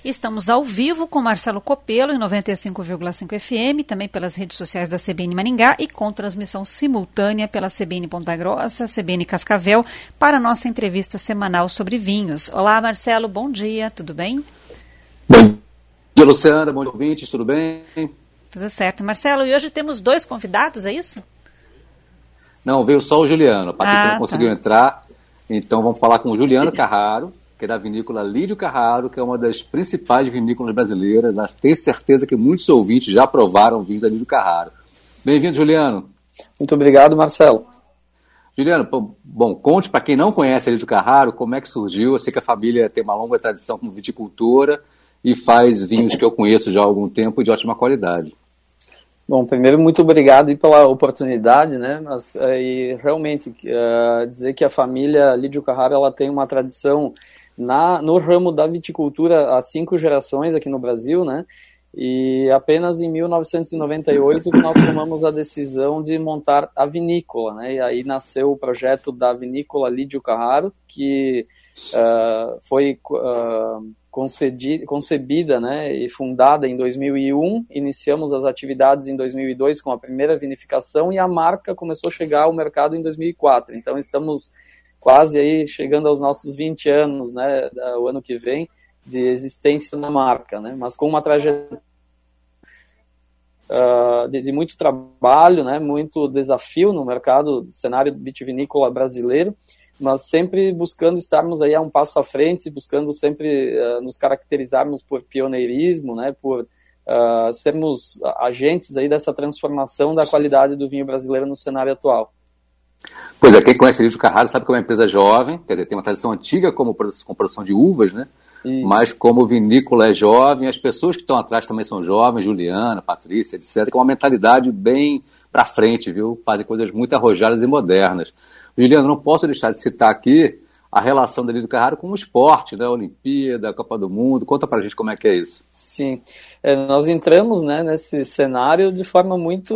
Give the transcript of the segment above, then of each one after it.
Estamos ao vivo com Marcelo Copelo em 95,5 FM, também pelas redes sociais da CBN Maringá e com transmissão simultânea pela CBN Ponta Grossa, CBN Cascavel, para a nossa entrevista semanal sobre vinhos. Olá, Marcelo, bom dia, tudo bem? Bom dia, Luciana, bom dia, ouvintes, tudo bem? Tudo certo. Marcelo, e hoje temos 2 convidados, é isso? Não, veio só o Juliano, a Patrícia não conseguiu entrar, então vamos falar com o Juliano Carraro, que é da vinícola Lídio Carraro, que é uma das principais vinícolas brasileiras. Tenho certeza que muitos ouvintes já provaram o vinho da Lídio Carraro. Bem-vindo, Juliano. Muito obrigado, Marcelo. Juliano, bom, conte para quem não conhece a Lídio Carraro como é que surgiu. Eu sei que a família tem uma longa tradição como viticultora e faz vinhos que eu conheço já há algum tempo de ótima qualidade. Bom, primeiro, muito obrigado pela oportunidade, né? Mas e realmente dizer que a família Lídio Carraro ela tem uma tradição no ramo da viticultura há 5 gerações aqui no Brasil, né? E apenas em 1998 que nós tomamos a decisão de montar a vinícola, né? E aí nasceu o projeto da vinícola Lídio Carraro, que foi concebida, né, e fundada em 2001. Iniciamos as atividades em 2002 com a primeira vinificação e a marca começou a chegar ao mercado em 2004. Então estamos quase aí chegando aos nossos 20 anos, né, o ano que vem, de existência da marca, né, mas com uma trajetória de muito trabalho, né, muito desafio no mercado, cenário vitivinícola brasileiro, mas sempre buscando estarmos aí a um passo à frente, buscando sempre nos caracterizarmos por pioneirismo, né, por sermos agentes aí dessa transformação da qualidade do vinho brasileiro no cenário atual. Pois é, quem conhece a Lídio Carraro sabe que é uma empresa jovem, quer dizer, tem uma tradição antiga com produção de uvas, né? Isso. Mas como vinícola é jovem, as pessoas que estão atrás também são jovens, Juliana, Patrícia, etc., com uma mentalidade bem para frente, viu? Fazem coisas muito arrojadas e modernas. Juliana, não posso deixar de citar aqui a relação da Lídio Carraro com o esporte, né? A Olimpíada, a Copa do Mundo. Conta pra gente como é que é isso. Sim, nós entramos, né, nesse cenário de forma muito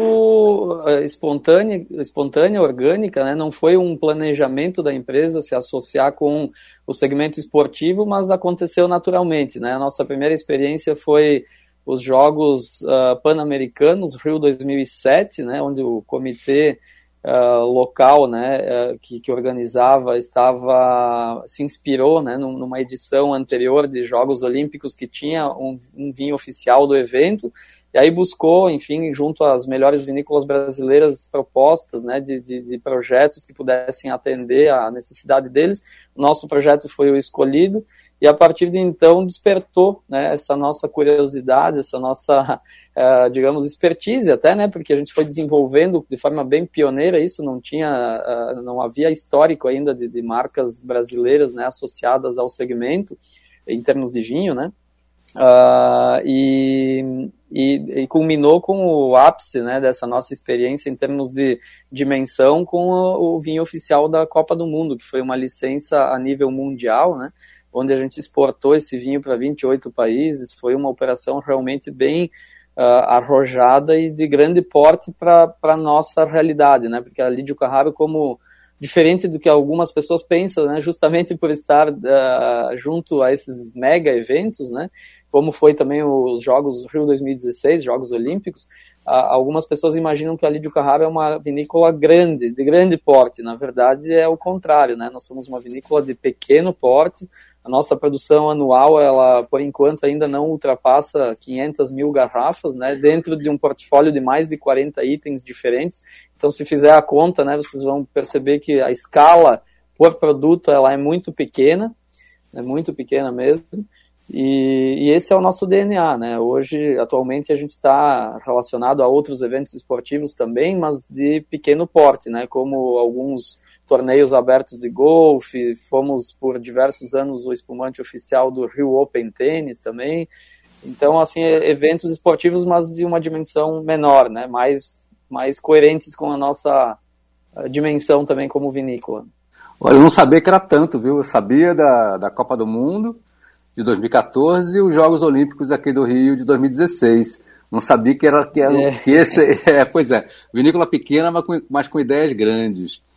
espontânea, orgânica, né? Não foi um planejamento da empresa se associar com o segmento esportivo, mas aconteceu naturalmente, né? A nossa primeira experiência foi os Jogos Pan-Americanos, Rio 2007, né, onde o comitê local, né, que organizava se inspirou, né, numa edição anterior de Jogos Olímpicos que tinha um vinho oficial do evento, e aí buscou, enfim, junto às melhores vinícolas brasileiras, propostas, né, de projetos que pudessem atender à necessidade deles. O nosso projeto foi o escolhido, e a partir de então despertou, né, essa nossa curiosidade, essa nossa, digamos, expertise até, né, porque a gente foi desenvolvendo de forma bem pioneira isso, não havia histórico ainda de marcas brasileiras, né, associadas ao segmento, em termos de vinho, né, e culminou com o ápice, né, dessa nossa experiência em termos de dimensão com o vinho oficial da Copa do Mundo, que foi uma licença a nível mundial, né, onde a gente exportou esse vinho para 28 países. Foi uma operação realmente bem arrojada e de grande porte para a nossa realidade, né? Porque a Lídio Carraro, como diferente do que algumas pessoas pensam, né? Justamente por estar junto a esses mega eventos, né? Como foi também os Jogos Rio 2016, Jogos Olímpicos, algumas pessoas imaginam que a Lídio Carraro é uma vinícola grande, de grande porte. Na verdade, é o contrário, né? Nós somos uma vinícola de pequeno porte. A nossa produção anual, ela, por enquanto, ainda não ultrapassa 500 mil garrafas, né? Dentro de um portfólio de mais de 40 itens diferentes. Então, se fizer a conta, né, vocês vão perceber que a escala por produto, ela é muito pequena mesmo. E esse é o nosso DNA, né? Hoje, atualmente, a gente está relacionado a outros eventos esportivos também, mas de pequeno porte, né? Como alguns torneios abertos de golfe, fomos por diversos anos o espumante oficial do Rio Open Tennis também. Então, assim, eventos esportivos, mas de uma dimensão menor, né? Mais coerentes com a nossa dimensão também como vinícola. Olha, eu não sabia que era tanto, viu? Eu sabia da Copa do Mundo de 2014 e os Jogos Olímpicos aqui do Rio de 2016. Não sabia que esse... pois é, vinícola pequena, mas com ideias grandes.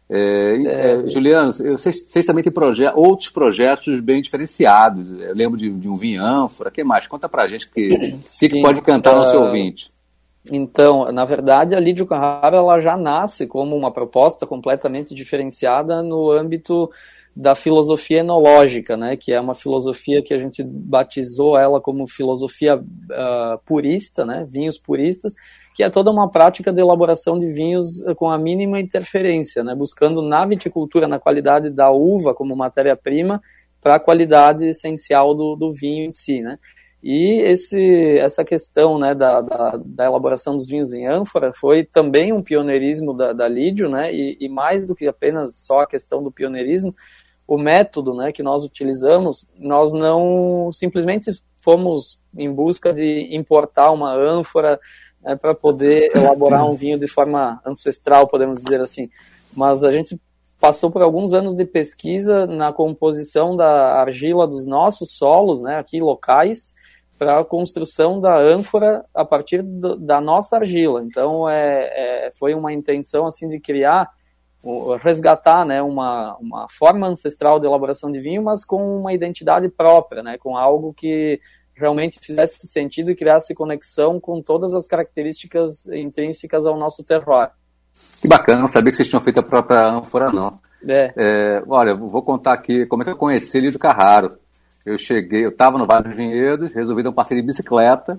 Juliano, vocês também têm outros projetos bem diferenciados. Eu lembro de um vinho ânfora. O que mais? Conta pra gente que pode cantar no seu ouvinte. Então, na verdade, a Lídio Carraro ela já nasce como uma proposta completamente diferenciada no âmbito da filosofia enológica, né, que é uma filosofia que a gente batizou ela como filosofia purista, né, vinhos puristas, que é toda uma prática de elaboração de vinhos com a mínima interferência, né, buscando na viticultura, na qualidade da uva como matéria-prima, para a qualidade essencial do vinho em si, né. E essa questão, né, da elaboração dos vinhos em ânfora foi também um pioneirismo da Lídio, né, e mais do que apenas só a questão do pioneirismo, o método, né, que nós utilizamos, nós não simplesmente fomos em busca de importar uma ânfora, né, para poder elaborar um vinho de forma ancestral, podemos dizer assim, mas a gente passou por alguns anos de pesquisa na composição da argila dos nossos solos, né, aqui locais, para a construção da ânfora a partir da nossa argila. Então, foi uma intenção assim de criar, resgatar, né, uma forma ancestral de elaboração de vinho, mas com uma identidade própria, né, com algo que realmente fizesse sentido e criasse conexão com todas as características intrínsecas ao nosso terroir. Que bacana, não sabia que vocês tinham feito a própria ânfora, não. Olha, vou contar aqui como é que eu conheci Lídio Carraro. Eu estava no Vale dos Vinhedos, resolvi dar um passeio de bicicleta,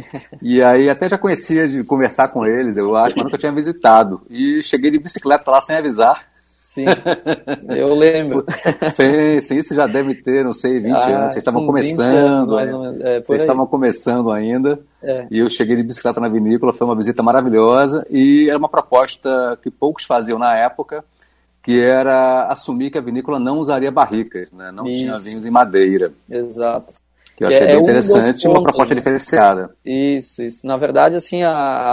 e aí até já conhecia de conversar com eles, eu acho, mas nunca tinha visitado. E cheguei de bicicleta lá sem avisar. Sim, eu lembro. Sim, isso já deve ter, não sei, 20 anos. Vocês estavam começando, vocês estavam começando ainda, e eu cheguei de bicicleta na vinícola, foi uma visita maravilhosa, e era uma proposta que poucos faziam na época, que era assumir que a vinícola não usaria barricas, né? Não tinha vinhos em madeira. Exato. Que eu achei bem interessante, uma proposta diferenciada. Isso. Na verdade, assim,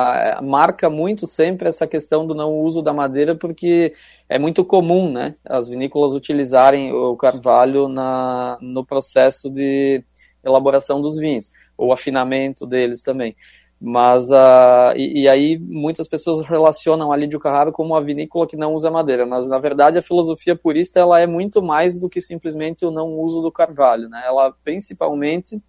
marca muito sempre essa questão do não uso da madeira, porque é muito comum, né, as vinícolas utilizarem o carvalho no processo de elaboração dos vinhos, ou afinamento deles também. Mas e aí muitas pessoas relacionam a Lídio Carraro como uma vinícola que não usa madeira, mas na verdade a filosofia purista ela é muito mais do que simplesmente o não uso do carvalho, né? Ela principalmente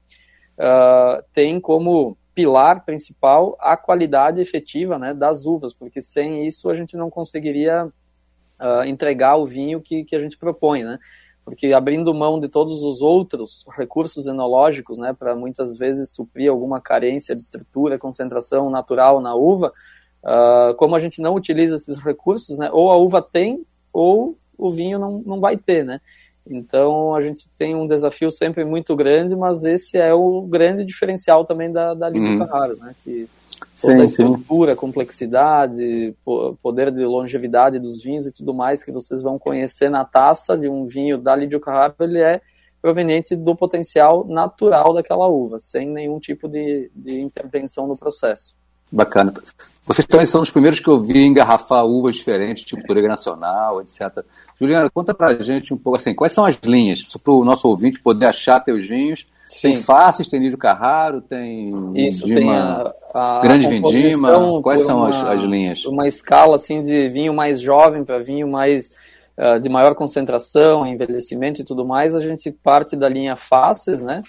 tem como pilar principal a qualidade efetiva, né, das uvas, porque sem isso a gente não conseguiria entregar o vinho que a gente propõe, né? Porque abrindo mão de todos os outros recursos enológicos, né, para muitas vezes suprir alguma carência de estrutura, concentração natural na uva, como a gente não utiliza esses recursos, né, ou a uva tem, ou o vinho não vai ter, né. Então a gente tem um desafio sempre muito grande, mas esse é o grande diferencial também da Lídio Carraro, né, que toda a estrutura, complexidade, poder de longevidade dos vinhos e tudo mais que vocês vão conhecer na taça de um vinho da Lídio Carraro, ele é proveniente do potencial natural daquela uva, sem nenhum tipo de intervenção no processo. Bacana. Vocês também são os primeiros que eu vi engarrafar uvas diferentes, tipo Bodega Nacional, etc. Juliana, conta pra gente um pouco assim, quais são as linhas, para o nosso ouvinte poder achar teus vinhos. Sim. Tem Farces, tem Lídio Carraro, tem Vindima, Grande Vindima, quais são as linhas? Uma escala assim de vinho mais jovem para vinho mais de maior concentração, envelhecimento e tudo mais, a gente parte da linha Farces, né?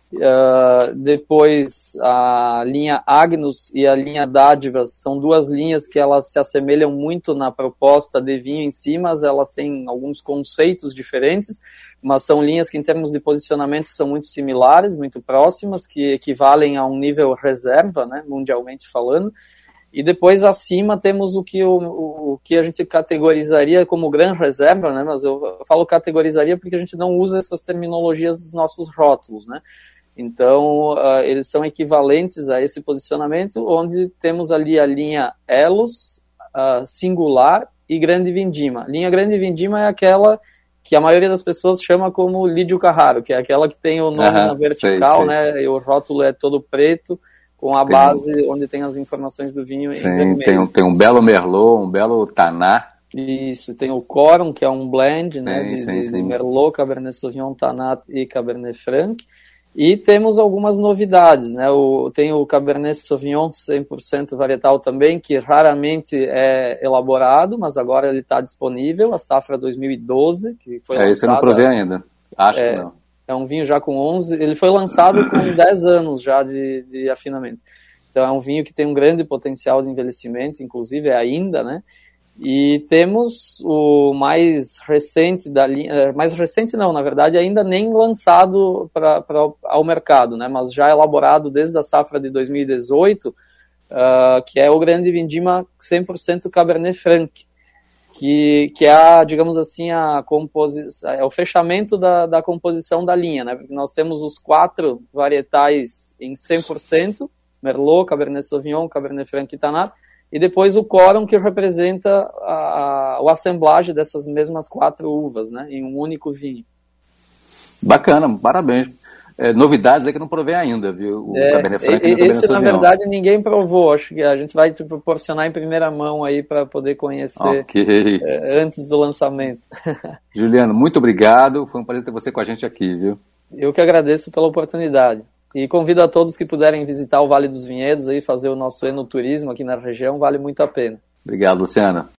Depois a linha Agnus e a linha Dádivas são duas linhas que elas se assemelham muito na proposta de vinho em si, mas elas têm alguns conceitos diferentes, mas são linhas que em termos de posicionamento são muito similares, muito próximas, que equivalem a um nível reserva, né, mundialmente falando. E depois acima temos o que a gente categorizaria como Gran Reserva, né, mas eu falo categorizaria porque a gente não usa essas terminologias dos nossos rótulos, né. Então, eles são equivalentes a esse posicionamento, onde temos ali a linha Elos, Singular e Grande Vindima. A linha Grande Vindima é aquela que a maioria das pessoas chama como Lídio Carraro, que é aquela que tem o nome na vertical, sei. Né? E o rótulo é todo preto, com a base onde tem as informações do vinho em vermelho. Tem um belo Merlot, um belo Tanat. Isso, tem o Corum, que é um blend, né, de Merlot, Cabernet Sauvignon, Tanat e Cabernet Franc. E temos algumas novidades, né? Tem o Cabernet Sauvignon 100% varietal também, que raramente é elaborado, mas agora ele está disponível, a safra 2012, que foi lançada. Esse eu não provei ainda, acho que não. É um vinho já com 11, ele foi lançado com 10 anos já de afinamento. Então é um vinho que tem um grande potencial de envelhecimento, inclusive ainda, né? E temos o mais recente da linha, mais recente não, na verdade, ainda nem lançado ao mercado, né? Mas já elaborado desde a safra de 2018, que é o Grande Vindima 100% Cabernet Franc, que é, digamos assim, é o fechamento da composição da linha, né? Porque nós temos os 4 varietais em 100%, Merlot, Cabernet Sauvignon, Cabernet Franc e Tannat, e depois o quórum que representa o assemblagem dessas mesmas 4 uvas, né, em um único vinho. Bacana, parabéns. Novidades é que não provei ainda, viu? O Cabernet Franc e o Cabernet Esse, na verdade, ninguém provou. Acho que a gente vai te proporcionar em primeira mão aí para poder conhecer antes do lançamento. Juliano, muito obrigado. Foi um prazer ter você com a gente aqui, viu? Eu que agradeço pela oportunidade. E convido a todos que puderem visitar o Vale dos Vinhedos e fazer o nosso enoturismo aqui na região, vale muito a pena. Obrigado, Luciana.